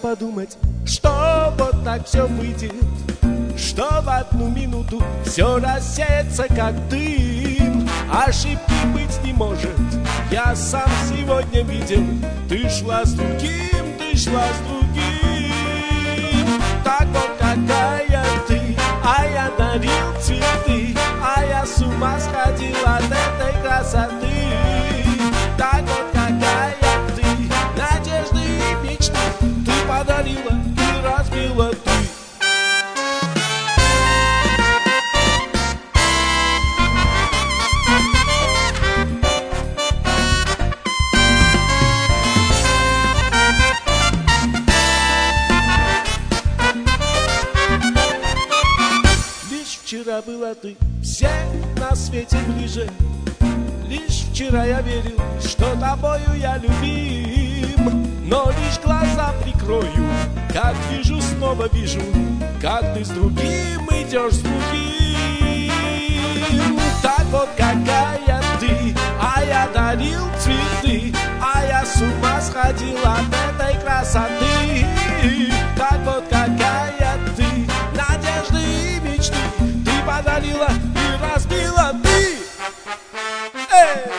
подумать, что вот так все выйдет, что в одну минуту все рассеется, как дым. Ошибки быть не может, я сам сегодня видел. Ты шла с другим, ты шла с другим. Так вот какая ты, а я дарил цветы, а я с ума сходил от этой красоты. Так вот какая ты, надежды и мечты, ты подарила, ты разбила, ты. Вчера была ты всем на свете ближе. Лишь вчера я верил, что тобою я любим. Но лишь глаза прикрою, как вижу, снова вижу, как ты с другим идешь, с другим. Так вот какая ты, а я дарил цветы, а я с ума сходил от этой красоты. Так вот какая ты, надежды и мечты, подарила и разбила ты. Эй!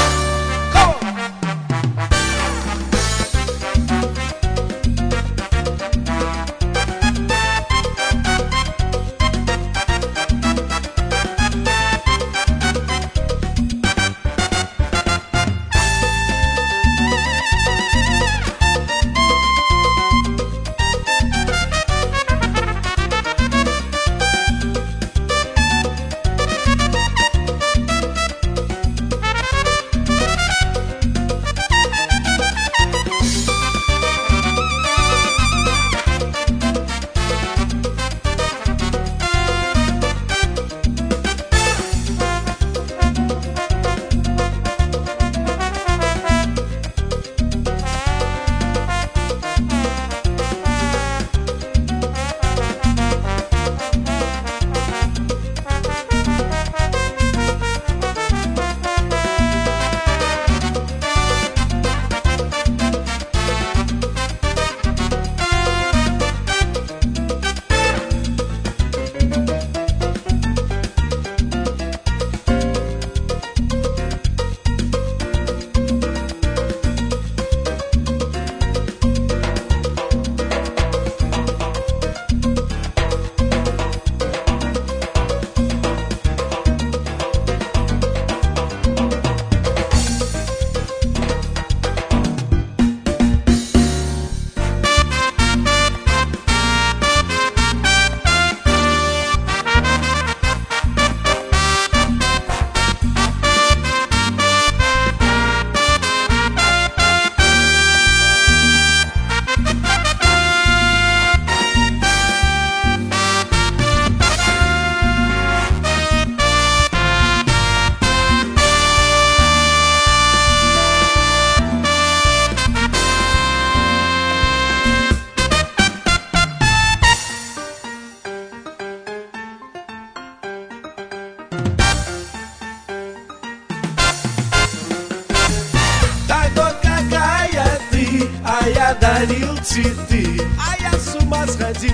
Дарил цветы, а я с ума сходил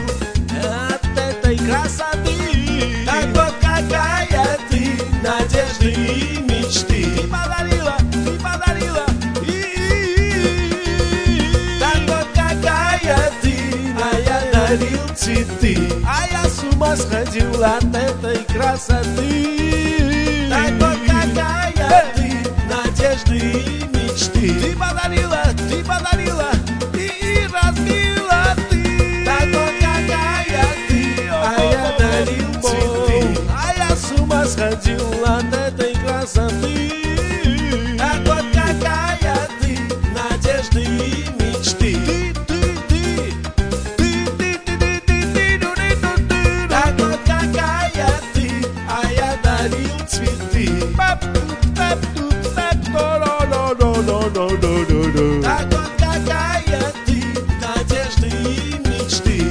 от этой красоты. Так вот какая ты, надежды и мечты, ты подарила, так вот какая ты, а я дарил цветы, а я с ума сходил от этой красоты. Так вот какая ты, надежды и мечты, ты подарила, и разбила ты. Так вот какая ты, а я дарил цветы, а я с ума сходил от этой красоты. Так вот какая ты, надежды и мечты, так вот какая ты, а я дарил цветы. Так вот какая ты, надежды и мечты.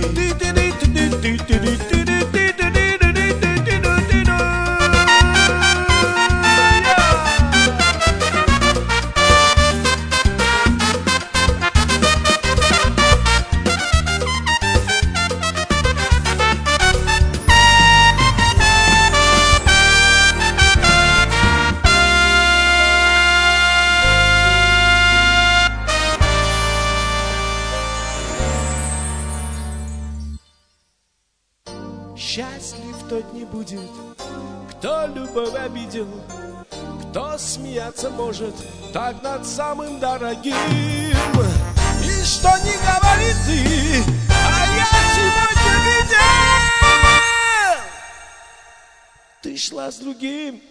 не будет, кто любовь обидел, кто смеяться может так над самым дорогим. И что не говори ты, а я сегодня видел. Ты шла с другим,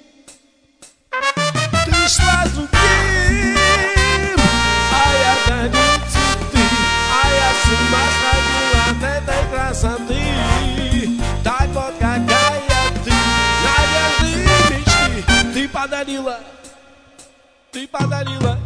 ты шла с другим, а я дарил цветы, а я с ума сходила от этой красоты. Так вот какая ты, надежды и мечты ты подарила, ты подарила.